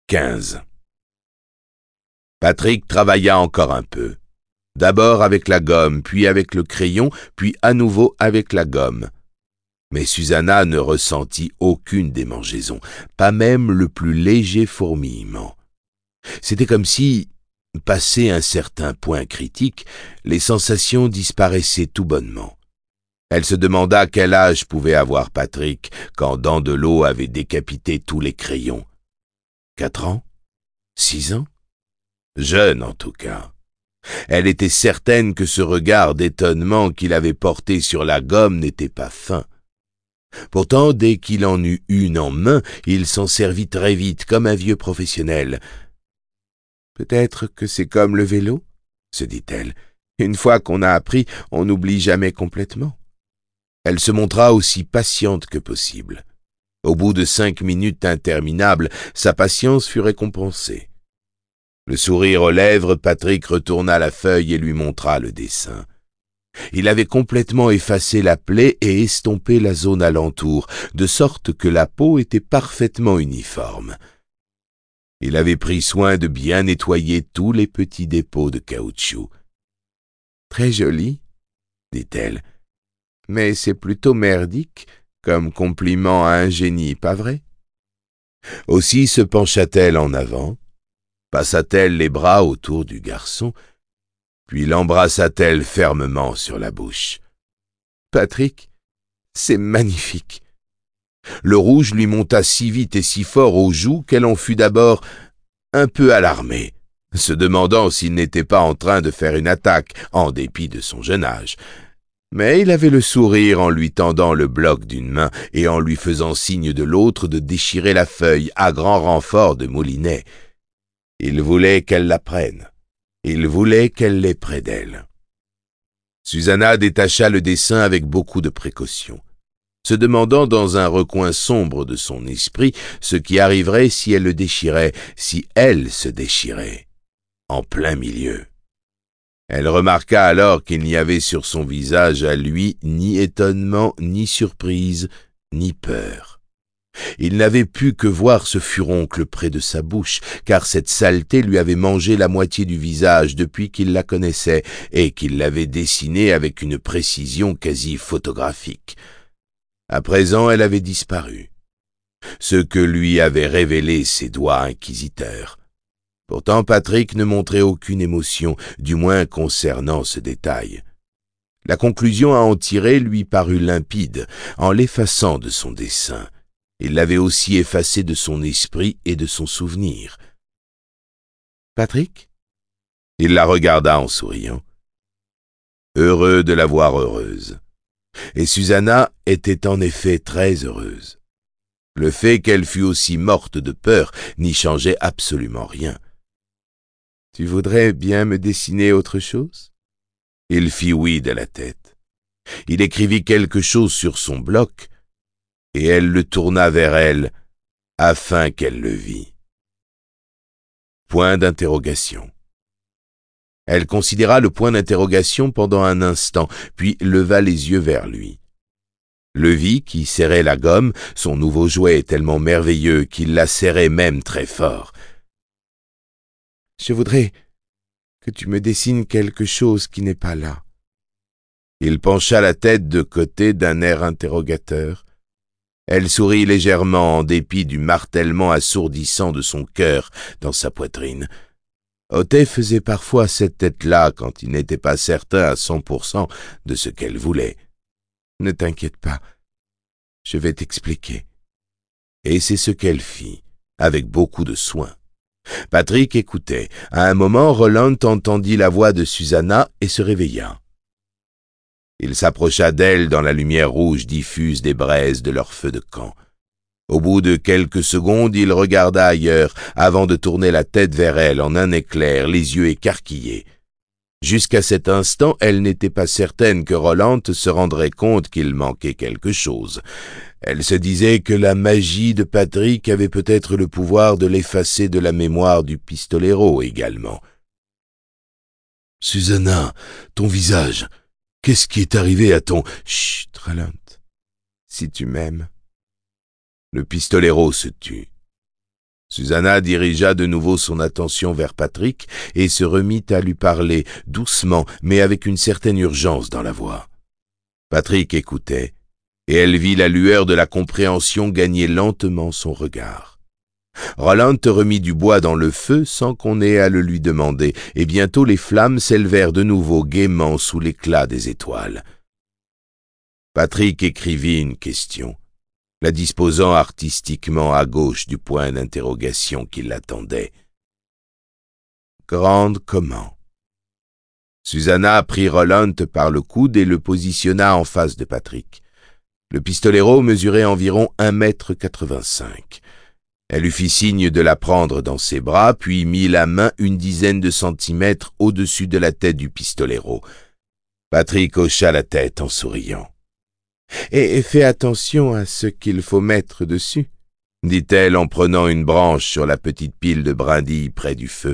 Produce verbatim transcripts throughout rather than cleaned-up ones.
quinze. Patrick travailla encore un peu. D'abord avec la gomme, puis avec le crayon, puis à nouveau avec la gomme. Mais Susanna ne ressentit aucune démangeaison, pas même le plus léger fourmillement. C'était comme si, passé un certain point critique, les sensations disparaissaient tout bonnement. Elle se demanda quel âge pouvait avoir Patrick quand Dandelot avait décapité tous les crayons. Quatre ans? Six ans? Jeune en tout cas. Elle était certaine que ce regard d'étonnement qu'il avait porté sur la gomme n'était pas fin. Pourtant, dès qu'il en eut une en main, il s'en servit très vite, comme un vieux professionnel. « Peut-être que c'est comme le vélo ?» se dit-elle. « Une fois qu'on a appris, on n'oublie jamais complètement. » Elle se montra aussi patiente que possible. Au bout de cinq minutes interminables, sa patience fut récompensée. Le sourire aux lèvres, Patrick retourna la feuille et lui montra le dessin. Il avait complètement effacé la plaie et estompé la zone alentour, de sorte que la peau était parfaitement uniforme. Il avait pris soin de bien nettoyer tous les petits dépôts de caoutchouc. « Très joli, » dit-elle, « mais c'est plutôt merdique comme compliment à un génie, pas vrai ?» Aussi se pencha-t-elle en avant, passa-t-elle les bras autour du garçon, puis l'embrassa-t-elle fermement sur la bouche. « Patrick, c'est magnifique !» Le rouge lui monta si vite et si fort aux joues qu'elle en fut d'abord un peu alarmée, se demandant s'il n'était pas en train de faire une attaque, en dépit de son jeune âge. Mais il avait le sourire en lui tendant le bloc d'une main et en lui faisant signe de l'autre de déchirer la feuille à grand renfort de moulinet. Il voulait qu'elle la prenne. Il voulait qu'elle l'ait près d'elle. Susanna détacha le dessin avec beaucoup de précaution, se demandant dans un recoin sombre de son esprit ce qui arriverait si elle le déchirait, si elle se déchirait, en plein milieu. Elle remarqua alors qu'il n'y avait sur son visage à lui ni étonnement, ni surprise, ni peur. Il n'avait pu que voir ce furoncle près de sa bouche, car cette saleté lui avait mangé la moitié du visage depuis qu'il la connaissait et qu'il l'avait dessinée avec une précision quasi photographique. À présent, elle avait disparu, ce que lui avaient révélé ses doigts inquisiteurs. Pourtant, Patrick ne montrait aucune émotion, du moins concernant ce détail. La conclusion à en tirer lui parut limpide, en l'effaçant de son dessin. Il l'avait aussi effacé de son esprit et de son souvenir. « Patrick ?» Il la regarda en souriant. Heureux de la voir heureuse. Et Susanna était en effet très heureuse. Le fait qu'elle fût aussi morte de peur n'y changeait absolument rien. « Tu voudrais bien me dessiner autre chose ?» Il fit oui de la tête. Il écrivit quelque chose sur son bloc, et elle le tourna vers elle, afin qu'elle le vît. Point d'interrogation. Elle considéra le point d'interrogation pendant un instant, puis leva les yeux vers lui. Le vit qui serrait la gomme, son nouveau jouet tellement merveilleux qu'il la serrait même très fort. « Je voudrais que tu me dessines quelque chose qui n'est pas là. » Il pencha la tête de côté d'un air interrogateur. Elle sourit légèrement en dépit du martèlement assourdissant de son cœur dans sa poitrine. Otey faisait parfois cette tête-là quand il n'était pas certain à cent pour cent de ce qu'elle voulait. « Ne t'inquiète pas, je vais t'expliquer. » Et c'est ce qu'elle fit, avec beaucoup de soin. Patrick écoutait. À un moment, Roland entendit la voix de Susanna et se réveilla. Il s'approcha d'elle dans la lumière rouge diffuse des braises de leur feu de camp. Au bout de quelques secondes, il regarda ailleurs, avant de tourner la tête vers elle en un éclair, les yeux écarquillés. Jusqu'à cet instant, elle n'était pas certaine que Roland se rendrait compte qu'il manquait quelque chose. Elle se disait que la magie de Patrick avait peut-être le pouvoir de l'effacer de la mémoire du pistolero également. « Susanna, ton visage, qu'est-ce qui est arrivé à ton... »« Chut, Roland, si tu m'aimes. » Le pistolero se tut. Susanna dirigea de nouveau son attention vers Patrick et se remit à lui parler, doucement, mais avec une certaine urgence dans la voix. Patrick écoutait, et elle vit la lueur de la compréhension gagner lentement son regard. Roland remit du bois dans le feu sans qu'on ait à le lui demander, et bientôt les flammes s'élevèrent de nouveau gaiement sous l'éclat des étoiles. Patrick écrivit une question, la disposant artistiquement à gauche du point d'interrogation qui l'attendait. Grande comment? Susanna prit Roland par le coude et le positionna en face de Patrick. Le pistolero mesurait environ un mètre quatre-vingt-cinq. Elle lui fit signe de la prendre dans ses bras, puis mit la main une dizaine de centimètres au-dessus de la tête du pistolero. Patrick hocha la tête en souriant. « Et fais attention à ce qu'il faut mettre dessus, » dit-elle en prenant une branche sur la petite pile de brindilles près du feu.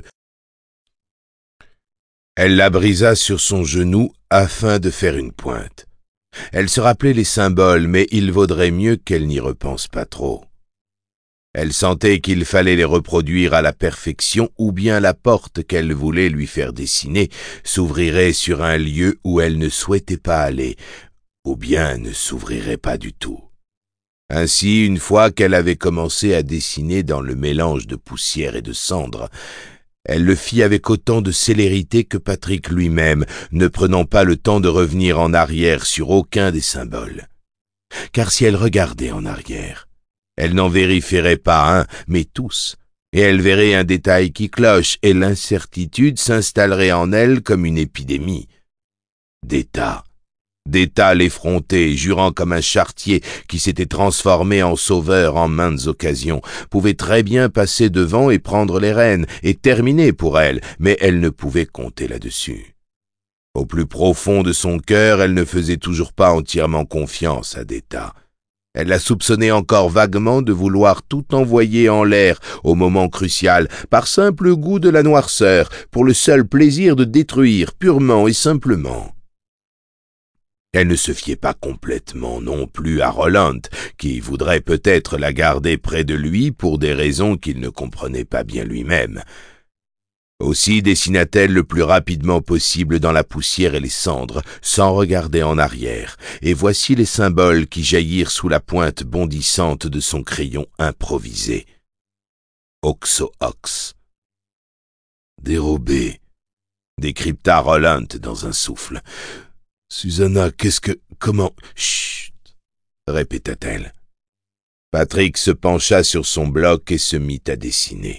Elle la brisa sur son genou afin de faire une pointe. Elle se rappelait les symboles, mais il vaudrait mieux qu'elle n'y repense pas trop. Elle sentait qu'il fallait les reproduire à la perfection ou bien la porte qu'elle voulait lui faire dessiner s'ouvrirait sur un lieu où elle ne souhaitait pas aller, ou bien ne s'ouvrirait pas du tout. Ainsi, une fois qu'elle avait commencé à dessiner dans le mélange de poussière et de cendre, elle le fit avec autant de célérité que Patrick lui-même, ne prenant pas le temps de revenir en arrière sur aucun des symboles. Car si elle regardait en arrière, elle n'en vérifierait pas un, mais tous, et elle verrait un détail qui cloche, et l'incertitude s'installerait en elle comme une épidémie. D'état, d'état l'effronté, jurant comme un charretier qui s'était transformé en sauveur en maintes occasions, pouvait très bien passer devant et prendre les rênes, et terminer pour elle, mais elle ne pouvait compter là-dessus. Au plus profond de son cœur, elle ne faisait toujours pas entièrement confiance à d'état. Elle la soupçonnait encore vaguement de vouloir tout envoyer en l'air au moment crucial, par simple goût de la noirceur, pour le seul plaisir de détruire purement et simplement. Elle ne se fiait pas complètement non plus à Roland, qui voudrait peut-être la garder près de lui pour des raisons qu'il ne comprenait pas bien lui-même. Aussi dessina-t-elle le plus rapidement possible dans la poussière et les cendres, sans regarder en arrière, et voici les symboles qui jaillirent sous la pointe bondissante de son crayon improvisé. Oxo-ox. Dérobé, décrypta Roland dans un souffle. Susanna, qu'est-ce que... comment... Chut, répéta-t-elle. Patrick se pencha sur son bloc et se mit à dessiner.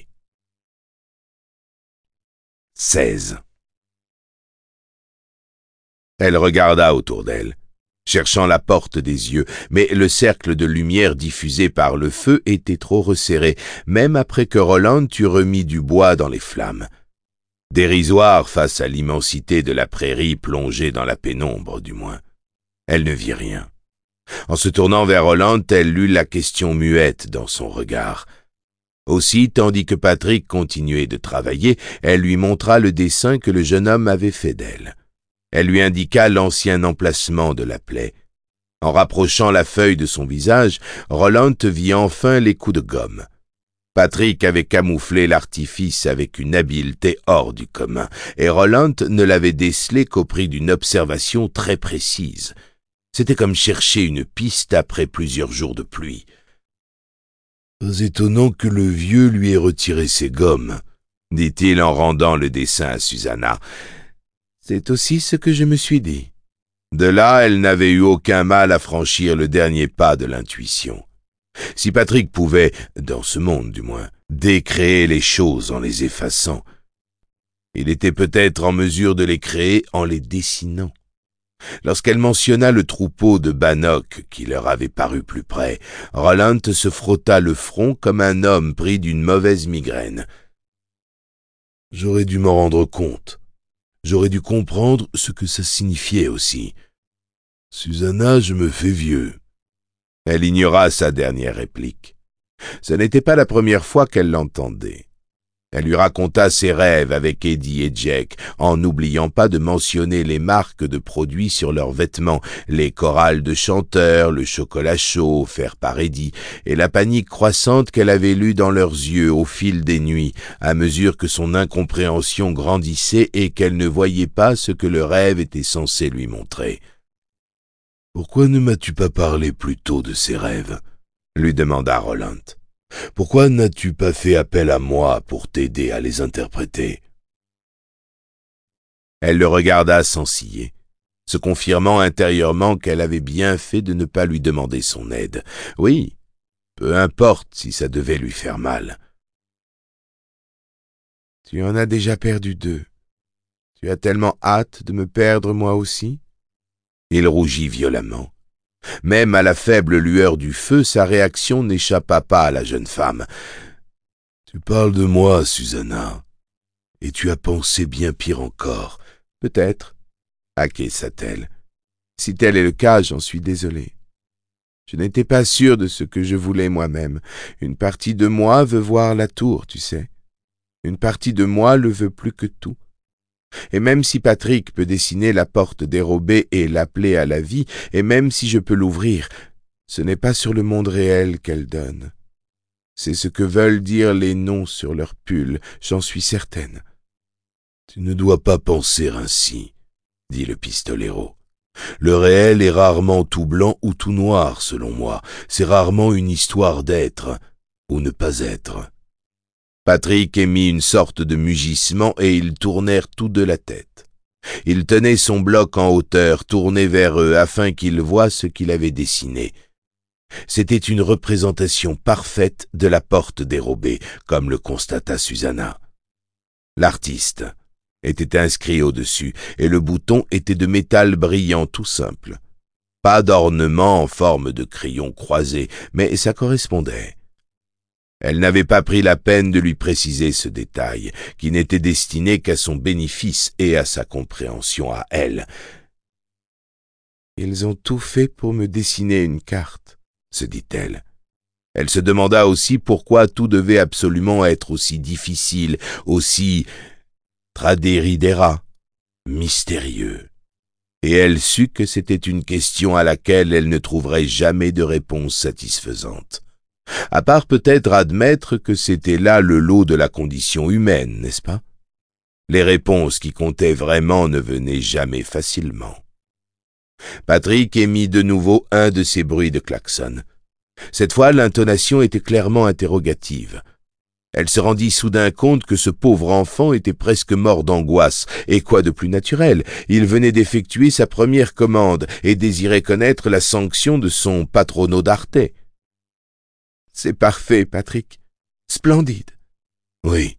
Seize. Elle regarda autour d'elle, cherchant la porte des yeux, mais le cercle de lumière diffusé par le feu était trop resserré, même après que Roland eut remis du bois dans les flammes. Dérisoire face à l'immensité de la prairie plongée dans la pénombre, du moins. Elle ne vit rien. En se tournant vers Roland, elle lut la question muette dans son regard. Aussi, tandis que Patrick continuait de travailler, elle lui montra le dessin que le jeune homme avait fait d'elle. Elle lui indiqua l'ancien emplacement de la plaie. En rapprochant la feuille de son visage, Roland vit enfin les coups de gomme. Patrick avait camouflé l'artifice avec une habileté hors du commun, et Roland ne l'avait décelé qu'au prix d'une observation très précise. C'était comme chercher une piste après plusieurs jours de pluie. « Pas étonnant que le vieux lui ait retiré ses gommes, » dit-il en rendant le dessin à Susanna. « C'est aussi ce que je me suis dit. » De là, elle n'avait eu aucun mal à franchir le dernier pas de l'intuition. Si Patrick pouvait, dans ce monde du moins, décréer les choses en les effaçant, il était peut-être en mesure de les créer en les dessinant. Lorsqu'elle mentionna le troupeau de Bannock qui leur avait paru plus près, Roland se frotta le front comme un homme pris d'une mauvaise migraine. « J'aurais dû m'en rendre compte. J'aurais dû comprendre ce que ça signifiait aussi. Susanna, je me fais vieux. » Elle ignora sa dernière réplique. Ce n'était pas la première fois qu'elle l'entendait. Elle lui raconta ses rêves avec Eddie et Jack, en n'oubliant pas de mentionner les marques de produits sur leurs vêtements, les chorales de chanteurs, le chocolat chaud offert par Eddie, et la panique croissante qu'elle avait lue dans leurs yeux au fil des nuits, à mesure que son incompréhension grandissait et qu'elle ne voyait pas ce que le rêve était censé lui montrer. « Pourquoi ne m'as-tu pas parlé plus tôt de ces rêves ?» lui demanda Roland. « Pourquoi n'as-tu pas fait appel à moi pour t'aider à les interpréter ?» Elle le regarda sans ciller, se confirmant intérieurement qu'elle avait bien fait de ne pas lui demander son aide. Oui, peu importe si ça devait lui faire mal. « Tu en as déjà perdu deux. Tu as tellement hâte de me perdre moi aussi ?» Il rougit violemment. Même à la faible lueur du feu, sa réaction n'échappa pas à la jeune femme. « Tu parles de moi, Susanna, et tu as pensé bien pire encore. »« Peut-être, » acquiesça-t-elle. « Si tel est le cas, j'en suis désolée. Je n'étais pas sûre de ce que je voulais moi-même. Une partie de moi veut voir la tour, tu sais. Une partie de moi le veut plus que tout. Et même si Patrick peut dessiner la porte dérobée et l'appeler à la vie, et même si je peux l'ouvrir, ce n'est pas sur le monde réel qu'elle donne. C'est ce que veulent dire les noms sur leur pull, j'en suis certaine. »« Tu ne dois pas penser ainsi, » dit le pistolero. « Le réel est rarement tout blanc ou tout noir, selon moi. C'est rarement une histoire d'être ou ne pas être. » Patrick émit une sorte de mugissement et ils tournèrent tous deux la tête. Il tenait son bloc en hauteur, tourné vers eux, afin qu'ils voient ce qu'il avait dessiné. C'était une représentation parfaite de la porte dérobée, comme le constata Susanna. L'artiste était inscrit au-dessus, et le bouton était de métal brillant tout simple. Pas d'ornement en forme de crayon croisé, mais ça correspondait. Elle n'avait pas pris la peine de lui préciser ce détail, qui n'était destiné qu'à son bénéfice et à sa compréhension à elle. « Ils ont tout fait pour me dessiner une carte, » se dit-elle. Elle se demanda aussi pourquoi tout devait absolument être aussi difficile, aussi traderidera, mystérieux. Et elle sut que c'était une question à laquelle elle ne trouverait jamais de réponse satisfaisante. À part peut-être admettre que c'était là le lot de la condition humaine, n'est-ce pas? Les réponses qui comptaient vraiment ne venaient jamais facilement. Patrick émit de nouveau un de ces bruits de klaxon. Cette fois, l'intonation était clairement interrogative. Elle se rendit soudain compte que ce pauvre enfant était presque mort d'angoisse, et quoi de plus naturel, il venait d'effectuer sa première commande et désirait connaître la sanction de son patrono d'arte. « C'est parfait, Patrick. Splendide. »« Oui, »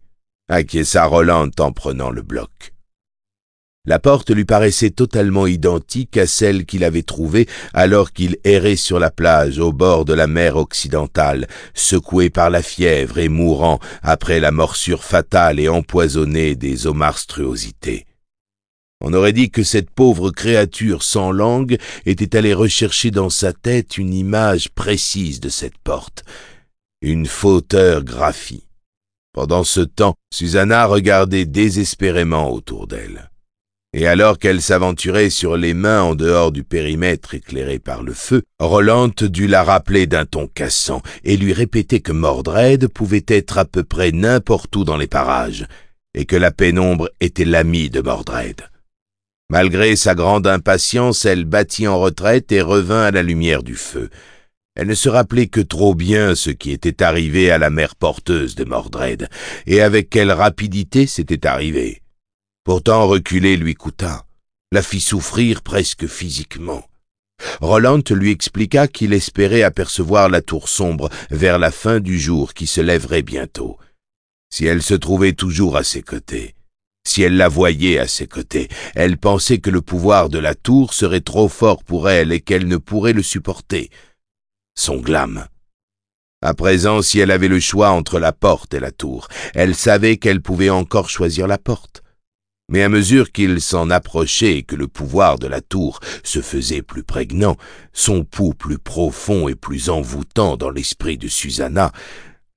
acquiesça Roland en prenant le bloc. La porte lui paraissait totalement identique à celle qu'il avait trouvée alors qu'il errait sur la plage au bord de la mer occidentale, secoué par la fièvre et mourant après la morsure fatale et empoisonnée des omarstruosités. On aurait dit que cette pauvre créature sans langue était allée rechercher dans sa tête une image précise de cette porte, une fauteur graphie. Pendant ce temps, Susanna regardait désespérément autour d'elle. Et alors qu'elle s'aventurait sur les mains en dehors du périmètre éclairé par le feu, Roland dut la rappeler d'un ton cassant et lui répéter que Mordred pouvait être à peu près n'importe où dans les parages, et que la pénombre était l'amie de Mordred. Malgré sa grande impatience, elle battit en retraite et revint à la lumière du feu. Elle ne se rappelait que trop bien ce qui était arrivé à la mère porteuse de Mordred, et avec quelle rapidité c'était arrivé. Pourtant, reculer lui coûta, la fit souffrir presque physiquement. Roland lui expliqua qu'il espérait apercevoir la tour sombre vers la fin du jour qui se lèverait bientôt. Si elle se trouvait toujours à ses côtés, si elle la voyait à ses côtés, elle pensait que le pouvoir de la tour serait trop fort pour elle et qu'elle ne pourrait le supporter. Son glam. À présent, si elle avait le choix entre la porte et la tour, elle savait qu'elle pouvait encore choisir la porte. Mais à mesure qu'il s'en approchait et que le pouvoir de la tour se faisait plus prégnant, son pouls plus profond et plus envoûtant dans l'esprit de Susanna,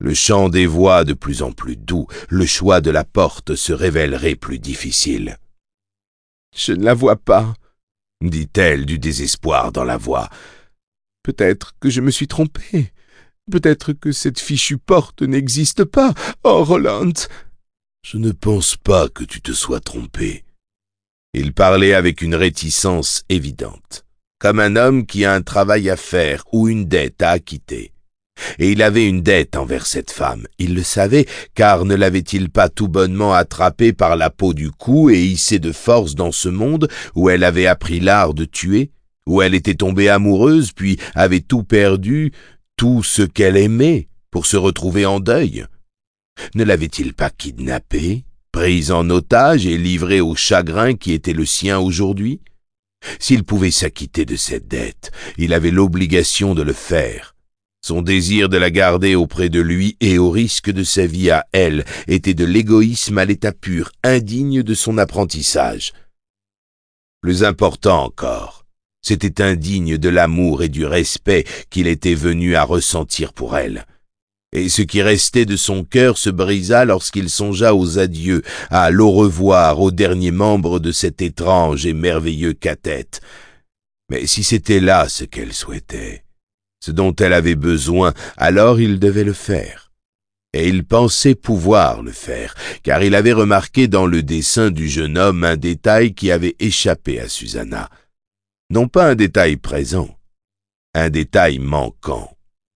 Le chant des voix de plus en plus doux, le choix de la porte se révélerait plus difficile. « Je ne la vois pas, » dit-elle du désespoir dans la voix. « Peut-être que je me suis trompée. Peut-être que cette fichue porte n'existe pas. Oh, Roland !»« Je ne pense pas que tu te sois trompé. » Il parlait avec une réticence évidente, comme un homme qui a un travail à faire ou une dette à acquitter. Et il avait une dette envers cette femme. Il le savait, car ne l'avait-il pas tout bonnement attrapée par la peau du cou et hissée de force dans ce monde où elle avait appris l'art de tuer, où elle était tombée amoureuse, puis avait tout perdu, tout ce qu'elle aimait, pour se retrouver en deuil? Ne l'avait-il pas kidnappée, prise en otage et livrée au chagrin qui était le sien aujourd'hui? S'il pouvait s'acquitter de cette dette, il avait l'obligation de le faire. Son désir de la garder auprès de lui et au risque de sa vie à elle était de l'égoïsme à l'état pur, indigne de son apprentissage. Plus important encore, c'était indigne de l'amour et du respect qu'il était venu à ressentir pour elle. Et ce qui restait de son cœur se brisa lorsqu'il songea aux adieux, à l'au revoir aux derniers membres de cet étrange et merveilleux cathète. Mais si c'était là ce qu'elle souhaitait, ce dont elle avait besoin, alors il devait le faire. Et il pensait pouvoir le faire, car il avait remarqué dans le dessin du jeune homme un détail qui avait échappé à Susanna. Non pas un détail présent, un détail manquant.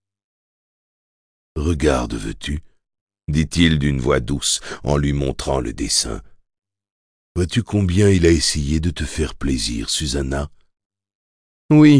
« Regarde, veux-tu » dit-il d'une voix douce en lui montrant le dessin. « Vois-tu combien il a essayé de te faire plaisir, Susanna ?»« Oui, »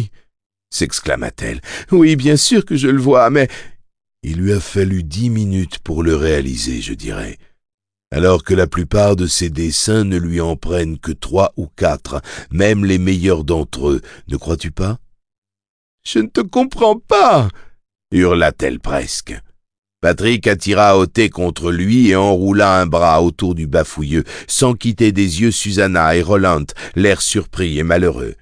s'exclama-t-elle. « Oui, bien sûr que je le vois, mais... » Il lui a fallu dix minutes pour le réaliser, je dirais, alors que la plupart de ses dessins ne lui en prennent que trois ou quatre, même les meilleurs d'entre eux, ne crois-tu pas? « Je ne te comprends pas !» hurla-t-elle presque. Patrick attira Ôté contre lui et enroula un bras autour du bafouilleux, sans quitter des yeux Susanna et Roland, l'air surpris et malheureux.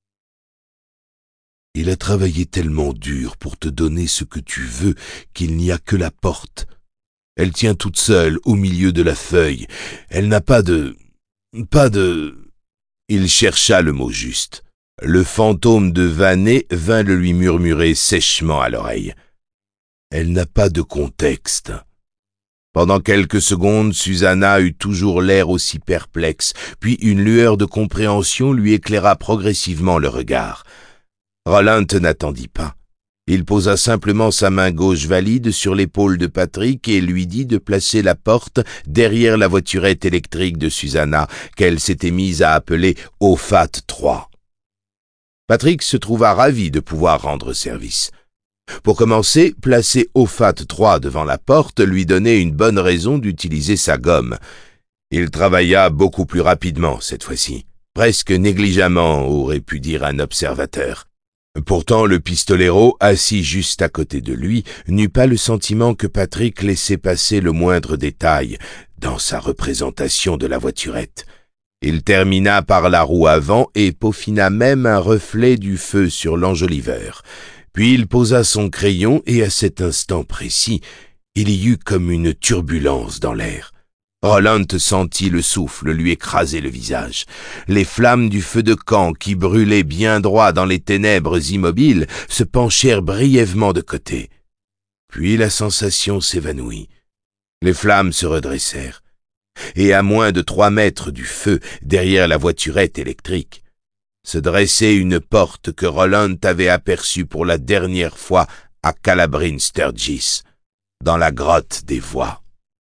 « Il a travaillé tellement dur pour te donner ce que tu veux qu'il n'y a que la porte. Elle tient toute seule au milieu de la feuille. Elle n'a pas de... pas de... » Il chercha le mot juste. Le fantôme de Vanet vint le lui murmurer sèchement à l'oreille. Elle n'a pas de contexte. Pendant quelques secondes, Susanna eut toujours l'air aussi perplexe, puis une lueur de compréhension lui éclaira progressivement le regard. Roland n'attendit pas. Il posa simplement sa main gauche valide sur l'épaule de Patrick et lui dit de placer la porte derrière la voiturette électrique de Susanna, qu'elle s'était mise à appeler Ofat trois. Patrick se trouva ravi de pouvoir rendre service. Pour commencer, placer Ofat trois devant la porte lui donnait une bonne raison d'utiliser sa gomme. Il travailla beaucoup plus rapidement cette fois-ci, presque négligemment, aurait pu dire un observateur. Pourtant, le pistolero, assis juste à côté de lui, n'eut pas le sentiment que Patrick laissait passer le moindre détail dans sa représentation de la voiturette. Il termina par la roue avant et peaufina même un reflet du feu sur l'enjoliveur. Puis il posa son crayon et à cet instant précis, il y eut comme une turbulence dans l'air. Roland sentit le souffle lui écraser le visage. Les flammes du feu de camp qui brûlaient bien droit dans les ténèbres immobiles se penchèrent brièvement de côté. Puis la sensation s'évanouit. Les flammes se redressèrent. Et à moins de trois mètres du feu, derrière la voiturette électrique, se dressait une porte que Roland avait aperçue pour la dernière fois à Calabrine Sturgis, dans la grotte des voix.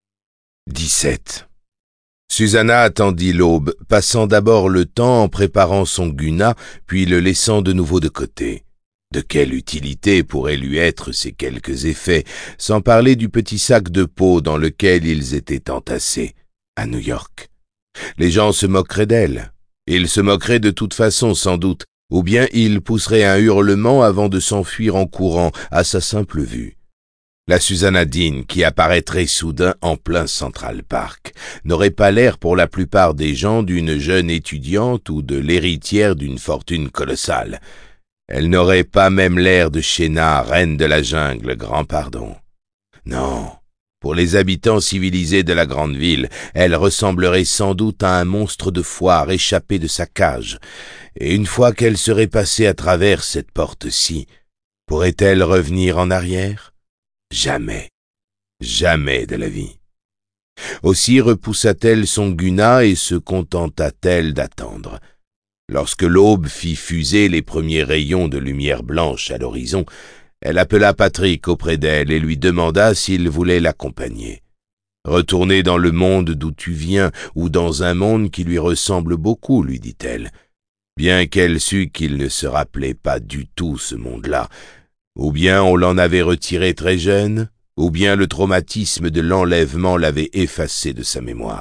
dix-sept. Susanna attendit l'aube, passant d'abord le temps en préparant son guna, puis le laissant de nouveau de côté. De quelle utilité pourraient lui être ces quelques effets, sans parler du petit sac de peau dans lequel ils étaient entassés, à New York. Les gens se moqueraient d'elle. Ils se moqueraient de toute façon sans doute, ou bien ils pousseraient un hurlement avant de s'enfuir en courant à sa simple vue. La Susanna Dean, qui apparaîtrait soudain en plein Central Park, n'aurait pas l'air pour la plupart des gens d'une jeune étudiante ou de l'héritière d'une fortune colossale. Elle n'aurait pas même l'air de Shéna, reine de la jungle, grand pardon. Non, pour les habitants civilisés de la grande ville, elle ressemblerait sans doute à un monstre de foire échappé de sa cage, et une fois qu'elle serait passée à travers cette porte-ci, pourrait-elle revenir en arrière? Jamais, jamais de la vie. Aussi repoussa-t-elle son guna et se contenta-t-elle d'attendre. Lorsque l'aube fit fuser les premiers rayons de lumière blanche à l'horizon, elle appela Patrick auprès d'elle et lui demanda s'il voulait l'accompagner. « Retourner dans le monde d'où tu viens, ou dans un monde qui lui ressemble beaucoup, lui dit-elle, bien qu'elle sût qu'il ne se rappelait pas du tout ce monde-là. Ou bien on l'en avait retiré très jeune, ou bien le traumatisme de l'enlèvement l'avait effacé de sa mémoire. »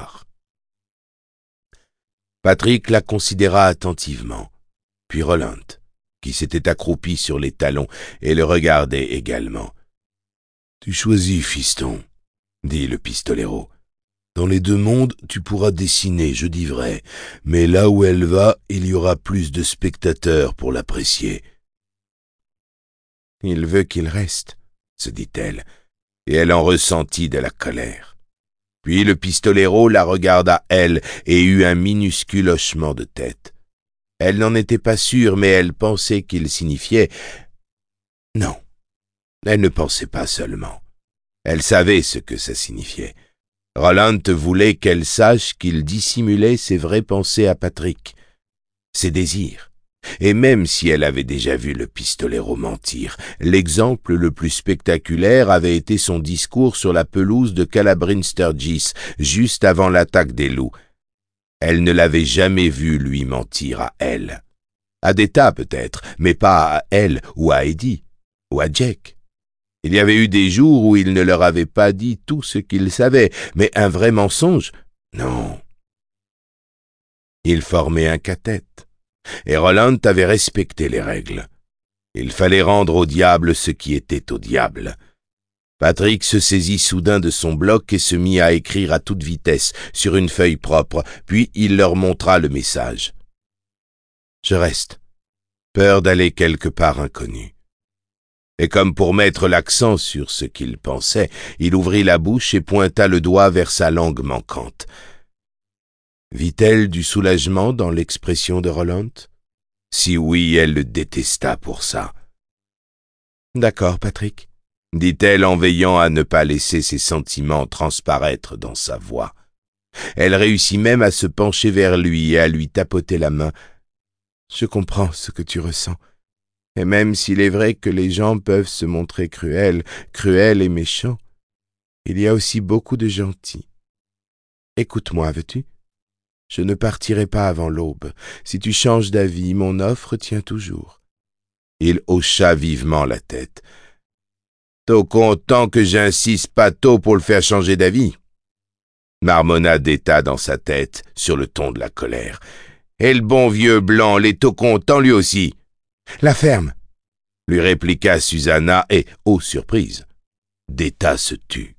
Patrick la considéra attentivement, puis Roland, qui s'était accroupi sur les talons et le regardait également. « Tu choisis, fiston, » dit le pistolero. « Dans les deux mondes, tu pourras dessiner, je dis vrai, mais là où elle va, il y aura plus de spectateurs pour l'apprécier. »« Il veut qu'il reste, » se dit-elle, et elle en ressentit de la colère. Puis le pistolero la regarda, elle, et eut un minuscule hochement de tête. Elle n'en était pas sûre, mais elle pensait qu'il signifiait « non ». Elle ne pensait pas seulement. Elle savait ce que ça signifiait. Roland voulait qu'elle sache qu'il dissimulait ses vraies pensées à Patrick, ses désirs. Et même si elle avait déjà vu le pistolero mentir, l'exemple le plus spectaculaire avait été son discours sur la pelouse de Calabrin Sturgis, juste avant l'attaque des loups. Elle ne l'avait jamais vu lui mentir à elle. À des tas peut-être, mais pas à elle ou à Eddie ou à Jack. Il y avait eu des jours où il ne leur avait pas dit tout ce qu'il savait, mais un vrai mensonge, non. Il formait un cathète, et Roland avait respecté les règles. Il fallait rendre au diable ce qui était au diable. Patrick se saisit soudain de son bloc et se mit à écrire à toute vitesse sur une feuille propre, puis il leur montra le message. « Je reste, peur d'aller quelque part inconnu. » Et comme pour mettre l'accent sur ce qu'il pensait, il ouvrit la bouche et pointa le doigt vers sa langue manquante. Vit-elle du soulagement dans l'expression de Roland? Si oui, elle le détesta pour ça. « D'accord, Patrick, » dit-elle en veillant à ne pas laisser ses sentiments transparaître dans sa voix. Elle réussit même à se pencher vers lui et à lui tapoter la main. « Je comprends ce que tu ressens. Et même s'il est vrai que les gens peuvent se montrer cruels, cruels et méchants, il y a aussi beaucoup de gentils. Écoute-moi, veux-tu? Je ne partirai pas avant l'aube. Si tu changes d'avis, mon offre tient toujours. » Il hocha vivement la tête. « T'es content que j'insiste pas tôt pour le faire changer d'avis ?» marmonna d'État dans sa tête, sur le ton de la colère. « Et le bon vieux blanc, l'est au content lui aussi. » « La ferme !» lui répliqua Susanna et, ô surprise, d'État se tut.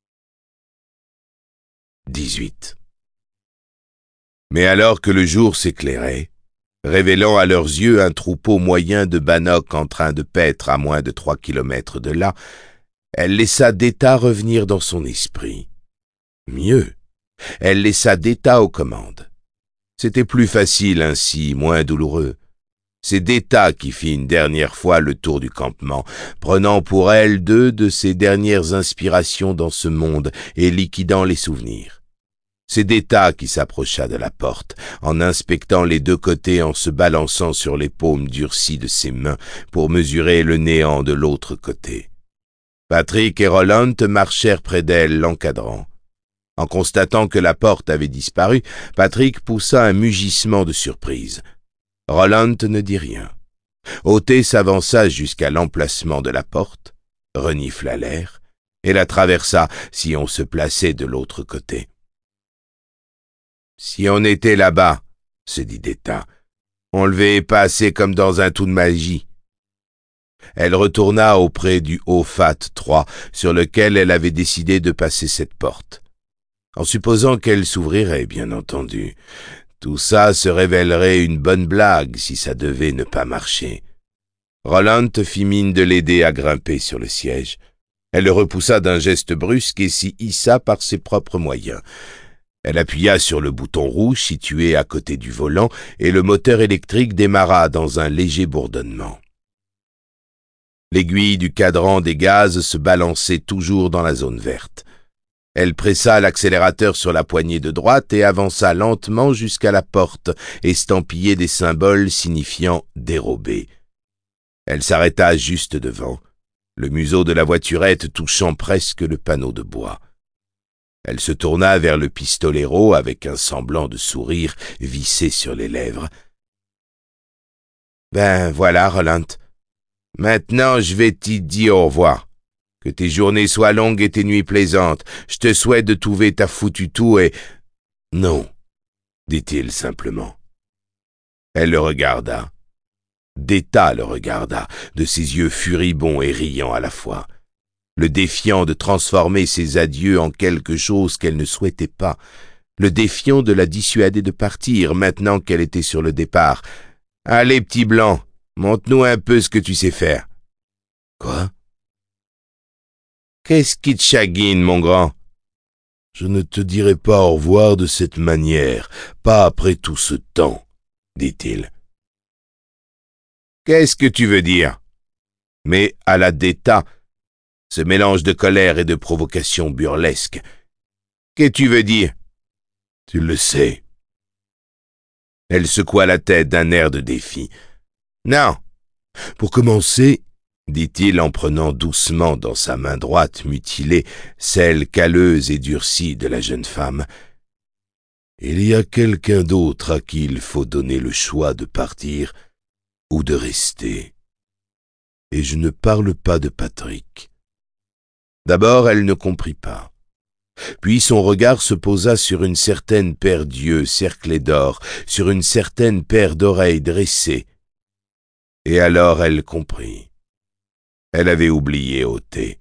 dix-huit. Mais alors que le jour s'éclairait, révélant à leurs yeux un troupeau moyen de bannock en train de paître à moins de trois kilomètres de là, elle laissa d'État revenir dans son esprit. Mieux, elle laissa d'État aux commandes. C'était plus facile ainsi, moins douloureux. C'est d'État qui fit une dernière fois le tour du campement, prenant pour elle deux de ses dernières inspirations dans ce monde et liquidant les souvenirs. C'est d'État qui s'approcha de la porte, en inspectant les deux côtés en se balançant sur les paumes durcies de ses mains pour mesurer le néant de l'autre côté. Patrick et Roland marchèrent près d'elle, l'encadrant. En constatant que la porte avait disparu, Patrick poussa un mugissement de surprise. Roland ne dit rien. Ôté s'avança jusqu'à l'emplacement de la porte, renifla l'air, et la traversa si on se plaçait de l'autre côté. « Si on était là-bas, » se dit d'État, « on le verrait passer comme dans un tout de magie. » Elle retourna auprès du haut Fat trois, sur lequel elle avait décidé de passer cette porte. En supposant qu'elle s'ouvrirait, bien entendu. Tout ça se révélerait une bonne blague si ça devait ne pas marcher. Roland fit mine de l'aider à grimper sur le siège. Elle le repoussa d'un geste brusque et s'y hissa par ses propres moyens. Elle appuya sur le bouton rouge situé à côté du volant et le moteur électrique démarra dans un léger bourdonnement. L'aiguille du cadran des gaz se balançait toujours dans la zone verte. Elle pressa l'accélérateur sur la poignée de droite et avança lentement jusqu'à la porte, estampillée des symboles signifiant « dérobé ». Elle s'arrêta juste devant, le museau de la voiturette touchant presque le panneau de bois. Elle se tourna vers le pistolero avec un semblant de sourire vissé sur les lèvres. « Ben voilà, Roland. Maintenant, je vais t'y dire au revoir. Que tes journées soient longues et tes nuits plaisantes. Je te souhaite de trouver ta foutue tout et... »« Non, dit-il simplement. Elle le regarda. D'état le regarda, de ses yeux furibonds et riants à la fois, le défiant de transformer ses adieux en quelque chose qu'elle ne souhaitait pas, le défiant de la dissuader de partir maintenant qu'elle était sur le départ. « Allez, petit blanc, montre-nous un peu ce que tu sais faire. »« Quoi ? » ?»« Qu'est-ce qui te chagrine, mon grand ? » ?»« Je ne te dirai pas au revoir de cette manière, pas après tout ce temps, dit-il. « Qu'est-ce que tu veux dire ?» Mais à la d'état, ce mélange de colère et de provocation burlesque. « Qu'est-ce que tu veux dire ?»« Tu le sais. » Elle secoua la tête d'un air de défi. « Non. » « Pour commencer, dit-il en prenant doucement dans sa main droite mutilée celle calleuse et durcie de la jeune femme, il y a quelqu'un d'autre à qui il faut donner le choix de partir ou de rester. Et je ne parle pas de Patrick. » D'abord, elle ne comprit pas. Puis son regard se posa sur une certaine paire d'yeux cerclés d'or, sur une certaine paire d'oreilles dressées. Et alors elle comprit. Elle avait oublié ôter.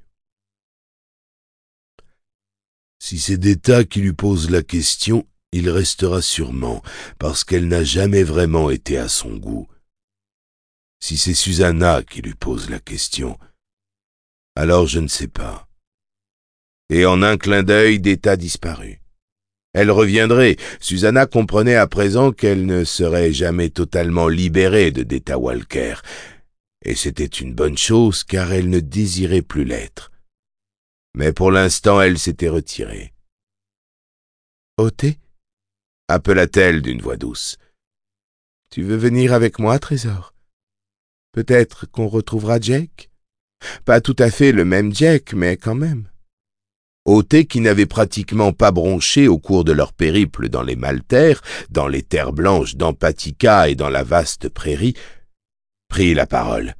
Si c'est d'état qui lui pose la question, il restera sûrement, parce qu'elle n'a jamais vraiment été à son goût. Si c'est Susanna qui lui pose la question, alors je ne sais pas. Et en un clin d'œil, d'état disparut. Elle reviendrait. Susanna comprenait à présent qu'elle ne serait jamais totalement libérée de Deta Walker. Et c'était une bonne chose, car elle ne désirait plus l'être. Mais pour l'instant, elle s'était retirée. « Oté » appela-t-elle d'une voix douce. « Tu veux venir avec moi, trésor? Peut-être qu'on retrouvera Jake? Pas tout à fait le même Jake, mais quand même. » Oté, qui n'avait pratiquement pas bronché au cours de leur périple dans les Maltaires, dans les terres blanches d'Empatica et dans la vaste prairie, prit la parole.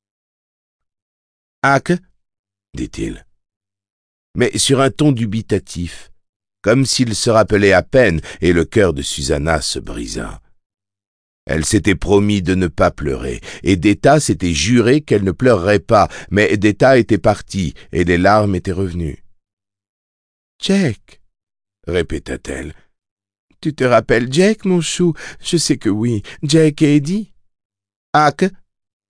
« Ah que ?» dit-il, mais sur un ton dubitatif, comme s'il se rappelait à peine, et le cœur de Susanna se brisa. Elle s'était promis de ne pas pleurer, et Deta s'était juré qu'elle ne pleurerait pas, mais Deta était partie, et les larmes étaient revenues. « Jack » répéta-t-elle. « Tu te rappelles Jack, mon chou? Je sais que oui. Jack et Eddie. »« Ah que Ed ?»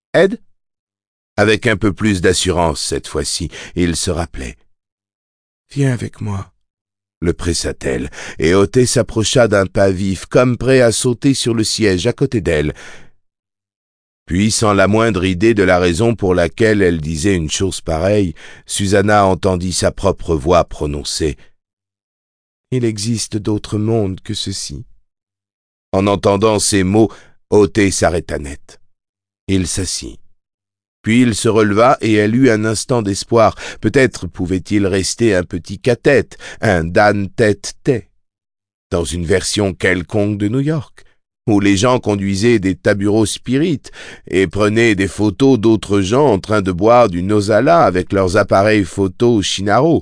Avec un peu plus d'assurance cette fois-ci, il se rappelait. « Viens avec moi » le pressa-t-elle, et Oté s'approcha d'un pas vif, comme prêt à sauter sur le siège à côté d'elle. Puis, sans la moindre idée de la raison pour laquelle elle disait une chose pareille, Susanna entendit sa propre voix prononcer « Il existe d'autres mondes que ceci. » En entendant ces mots, Oté s'arrêta net. Il s'assit. Puis il se releva et elle eut un instant d'espoir. Peut-être pouvait-il rester un petit cathète, un Dan tête-tête, dans une version quelconque de New York, où les gens conduisaient des tabureaux spirites et prenaient des photos d'autres gens en train de boire du Nosala avec leurs appareils photo Shinaro.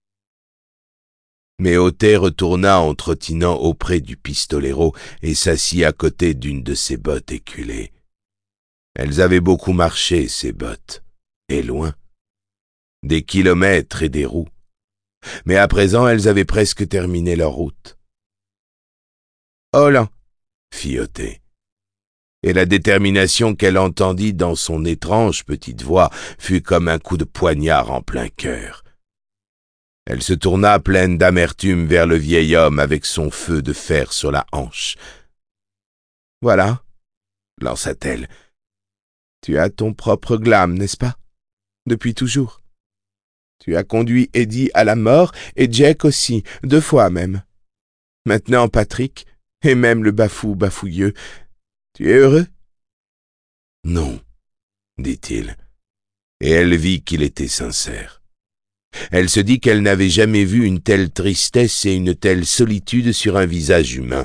Mais Oté retourna en trottinant auprès du pistolero et s'assit à côté d'une de ses bottes éculées. Elles avaient beaucoup marché, ces bottes, et loin, des kilomètres et des roues. Mais à présent, elles avaient presque terminé leur route. « Hola !» fit Oté. et la détermination qu'elle entendit dans son étrange petite voix fut comme un coup de poignard en plein cœur. Elle se tourna pleine d'amertume vers le vieil homme avec son feu de fer sur la hanche. « Voilà, » lança-t-elle, « tu as ton propre glam, n'est-ce pas? Depuis toujours. Tu as conduit Eddie à la mort et Jack aussi, deux fois même. Maintenant Patrick, et même le bafou bafouilleux. Tu es heureux? » « Non, » dit-il, et elle vit qu'il était sincère. Elle se dit qu'elle n'avait jamais vu une telle tristesse et une telle solitude sur un visage humain.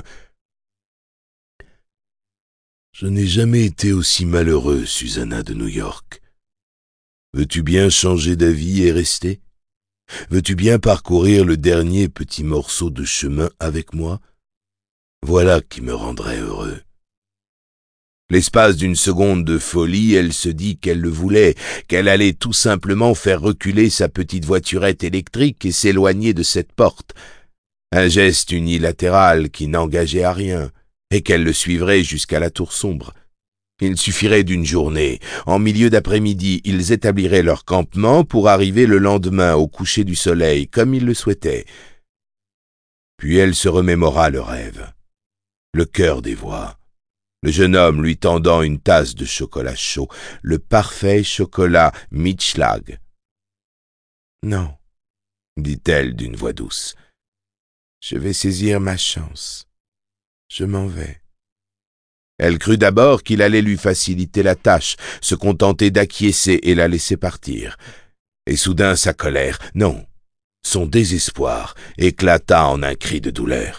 « Je n'ai jamais été aussi malheureux, Susanna de New York. Veux-tu bien changer d'avis et rester? Veux-tu bien parcourir le dernier petit morceau de chemin avec moi? Voilà qui me rendrait heureux. » L'espace d'une seconde de folie, elle se dit qu'elle le voulait, qu'elle allait tout simplement faire reculer sa petite voiturette électrique et s'éloigner de cette porte. Un geste unilatéral qui n'engageait à rien, et qu'elle le suivrait jusqu'à la tour sombre. Il suffirait d'une journée. En milieu d'après-midi, ils établiraient leur campement pour arriver le lendemain au coucher du soleil, comme ils le souhaitaient. Puis elle se remémora le rêve, le cœur des voix. Le jeune homme lui tendant une tasse de chocolat chaud, le parfait chocolat Mitschlag. « Non, » dit-elle d'une voix douce, « je vais saisir ma chance. Je m'en vais. » Elle crut d'abord qu'il allait lui faciliter la tâche, se contenter d'acquiescer et la laisser partir. Et soudain sa colère, non, son désespoir, éclata en un cri de douleur.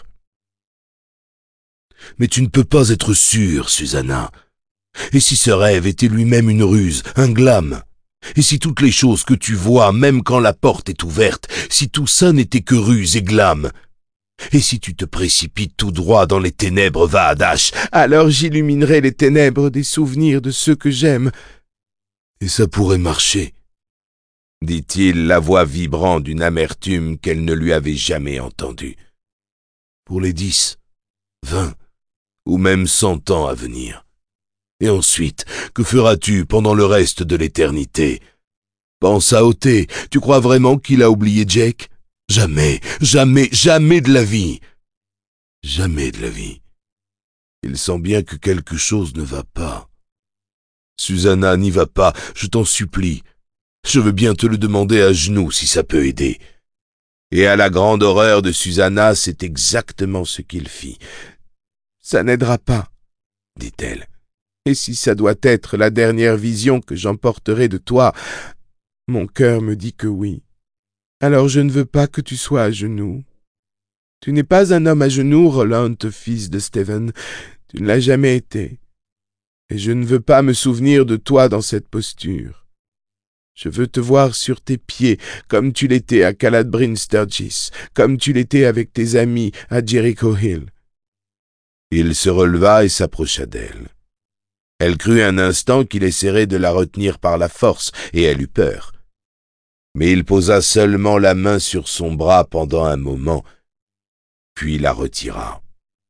« Mais tu ne peux pas être sûre, Susanna. Et si ce rêve était lui-même une ruse, un glam? Et si toutes les choses que tu vois, même quand la porte est ouverte, si tout ça n'était que ruse et glam? Et si tu te précipites tout droit dans les ténèbres, va à Dash, alors j'illuminerai les ténèbres des souvenirs de ceux que j'aime. Et ça pourrait marcher, » dit-il, la voix vibrant d'une amertume qu'elle ne lui avait jamais entendue. « Pour les dix, vingt, ou même cent ans à venir. Et ensuite, que feras-tu pendant le reste de l'éternité? Pense à ôter. Tu crois vraiment qu'il a oublié Jake? Jamais, jamais, jamais de la vie. Jamais de la vie. Il sent bien que quelque chose ne va pas. Susanna, n'y va pas, je t'en supplie. Je veux bien te le demander à genoux si ça peut aider. » Et à la grande horreur de Susanna, c'est exactement ce qu'il fit. « Ça n'aidera pas, » dit-elle. « Et si ça doit être la dernière vision que j'emporterai de toi, mon cœur me dit que oui. Alors je ne veux pas que tu sois à genoux. Tu n'es pas un homme à genoux, Roland, fils de Stephen. Tu ne l'as jamais été. Et je ne veux pas me souvenir de toi dans cette posture. Je veux te voir sur tes pieds, comme tu l'étais à Caladbrine Sturgis, comme tu l'étais avec tes amis à Jericho Hill. » Il se releva et s'approcha d'elle. Elle crut un instant qu'il essaierait de la retenir par la force, et elle eut peur. Mais il posa seulement la main sur son bras pendant un moment, puis la retira.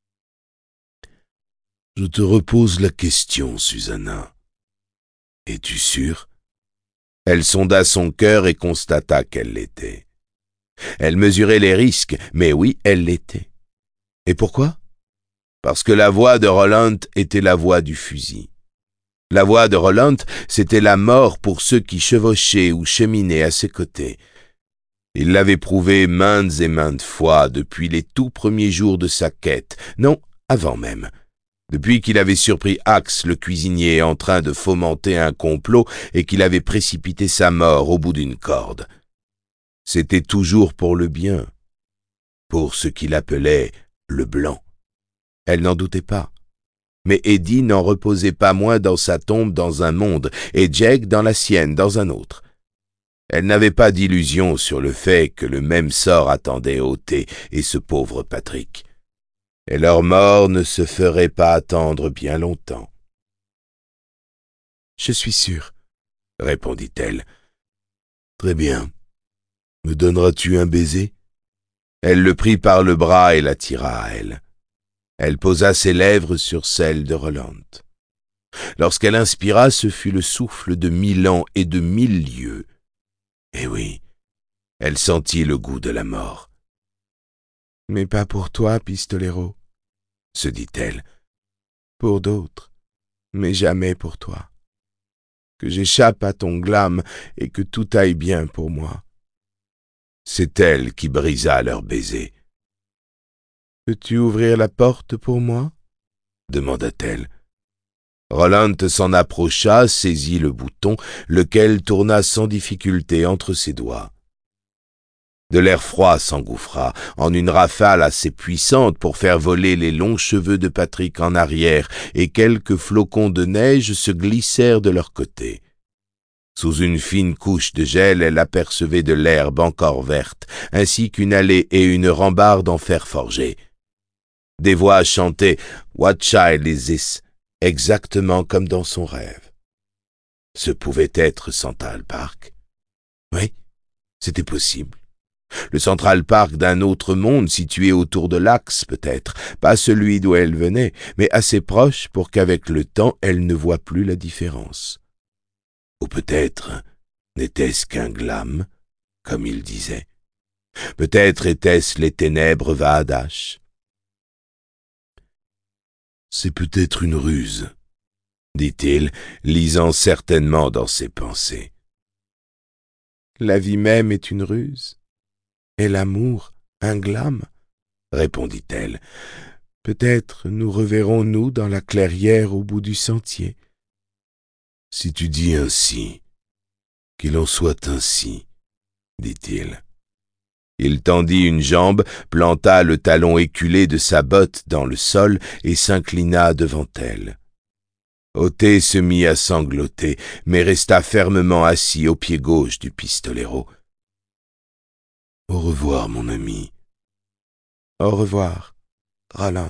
« Je te repose la question, Susanna. Es-tu sûre? » Elle sonda son cœur et constata qu'elle l'était. Elle mesurait les risques, mais oui, elle l'était. Et pourquoi? Parce que la voix de Roland était la voix du fusil. La voix de Roland, c'était la mort pour ceux qui chevauchaient ou cheminaient à ses côtés. Il l'avait prouvé maintes et maintes fois depuis les tout premiers jours de sa quête, non, avant même. Depuis qu'il avait surpris Axe, le cuisinier, en train de fomenter un complot et qu'il avait précipité sa mort au bout d'une corde. C'était toujours pour le bien, pour ce qu'il appelait le blanc. Elle n'en doutait pas. Mais Eddie n'en reposait pas moins dans sa tombe dans un monde, et Jake dans la sienne dans un autre. Elle n'avait pas d'illusion sur le fait que le même sort attendait Ôté et ce pauvre Patrick. Et leur mort ne se ferait pas attendre bien longtemps. « Je suis sûre, » répondit-elle. « Très bien. Me donneras-tu un baiser ?» Elle le prit par le bras et l'attira à elle. Elle posa ses lèvres sur celles de Roland. Lorsqu'elle inspira, ce fut le souffle de mille ans et de mille lieues. Eh oui, elle sentit le goût de la mort. « Mais pas pour toi, pistolero, » se dit-elle. « Pour d'autres, mais jamais pour toi. Que j'échappe à ton glame et que tout aille bien pour moi. » C'est elle qui brisa leur baiser. « Peux-tu ouvrir la porte pour moi ?» demanda-t-elle. Roland s'en approcha, saisit le bouton, lequel tourna sans difficulté entre ses doigts. De l'air froid s'engouffra, en une rafale assez puissante pour faire voler les longs cheveux de Patrick en arrière, et quelques flocons de neige se glissèrent de leur côté. Sous une fine couche de gel, elle apercevait de l'herbe encore verte, ainsi qu'une allée et une rambarde en fer forgé. Des voix chantaient « What child is this ?» exactement comme dans son rêve. Ce pouvait être Central Park. Oui, c'était possible. Le Central Park d'un autre monde situé autour de l'axe, peut-être, pas celui d'où elle venait, mais assez proche pour qu'avec le temps elle ne voie plus la différence. Ou peut-être n'était-ce qu'un glam, comme il disait. Peut-être étaient-ce les ténèbres Vaadash. C'est peut-être une ruse, dit-il, lisant certainement dans ses pensées. La vie même est une ruse, et l'amour un glam, répondit-elle. Peut-être nous reverrons-nous dans la clairière au bout du sentier. Si tu dis ainsi, qu'il en soit ainsi, dit-il. Il tendit une jambe, planta le talon éculé de sa botte dans le sol et s'inclina devant elle. Ôté se mit à sangloter, mais resta fermement assis au pied gauche du pistolero. « Au revoir, mon ami. »« Au revoir, Roland. »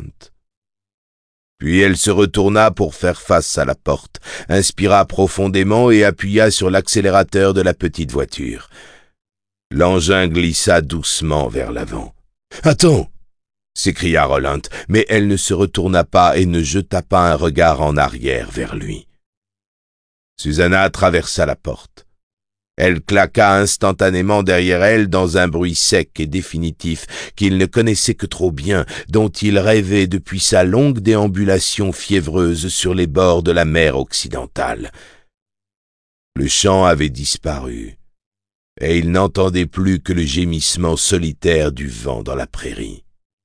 Puis elle se retourna pour faire face à la porte, inspira profondément et appuya sur l'accélérateur de la petite voiture. L'engin glissa doucement vers l'avant. « Attends !» s'écria Roland, mais elle ne se retourna pas et ne jeta pas un regard en arrière vers lui. Susanna traversa la porte. Elle claqua instantanément derrière elle dans un bruit sec et définitif qu'il ne connaissait que trop bien, dont il rêvait depuis sa longue déambulation fiévreuse sur les bords de la mer occidentale. Le chant avait disparu, et il n'entendait plus que le gémissement solitaire du vent dans la prairie.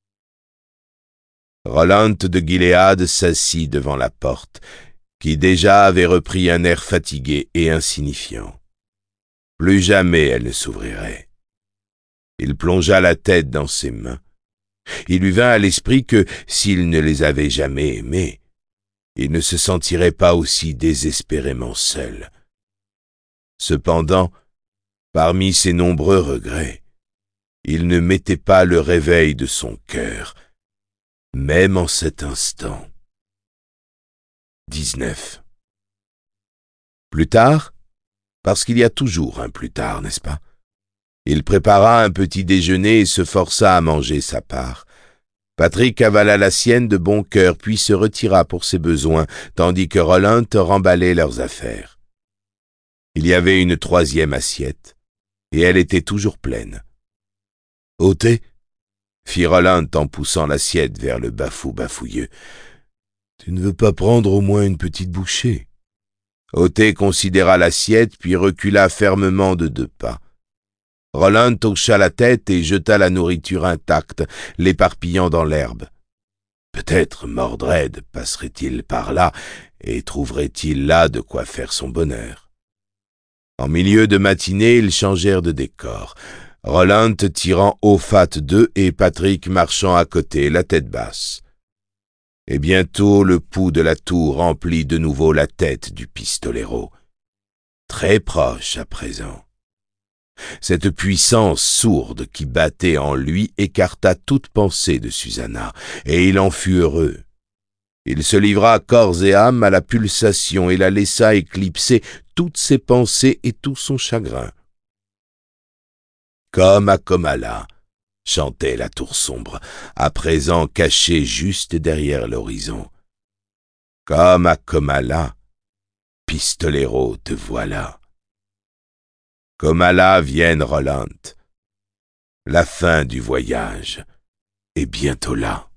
Roland de Gilead s'assit devant la porte, qui déjà avait repris un air fatigué et insignifiant. Plus jamais elle ne s'ouvrirait. Il plongea la tête dans ses mains. Il lui vint à l'esprit que, s'il ne les avait jamais aimées, il ne se sentirait pas aussi désespérément seul. Cependant, parmi ses nombreux regrets, il ne mettait pas le réveil de son cœur, même en cet instant. dix-neuf. Plus tard, parce qu'il y a toujours un plus tard, n'est-ce pas? Il prépara un petit déjeuner et se força à manger sa part. Patrick avala la sienne de bon cœur, puis se retira pour ses besoins, tandis que Roland remballait leurs affaires. Il y avait une troisième assiette, et elle était toujours pleine. « Ôtez » fit Roland en poussant l'assiette vers le bafou bafouilleux. « Tu ne veux pas prendre au moins une petite bouchée ?» Ôté considéra l'assiette, puis recula fermement de deux pas. Roland hocha la tête et jeta la nourriture intacte, l'éparpillant dans l'herbe. Peut-être Mordred passerait-il par là et trouverait-il là de quoi faire son bonheur. En milieu de matinée, ils changèrent de décor. Roland tirant au fat d'eux et Patrick marchant à côté, la tête basse. Et bientôt le pouls de la tour remplit de nouveau la tête du pistolero. Très proche à présent. Cette puissance sourde qui battait en lui écarta toute pensée de Susanna, et il en fut heureux. Il se livra corps et âme à la pulsation et la laissa éclipser toutes ses pensées et tout son chagrin. Comme à Comala, chantait la tour sombre, à présent cachée juste derrière l'horizon. Comme à Comala, pistolero te voilà. Comala vienne Roland. La fin du voyage est bientôt là.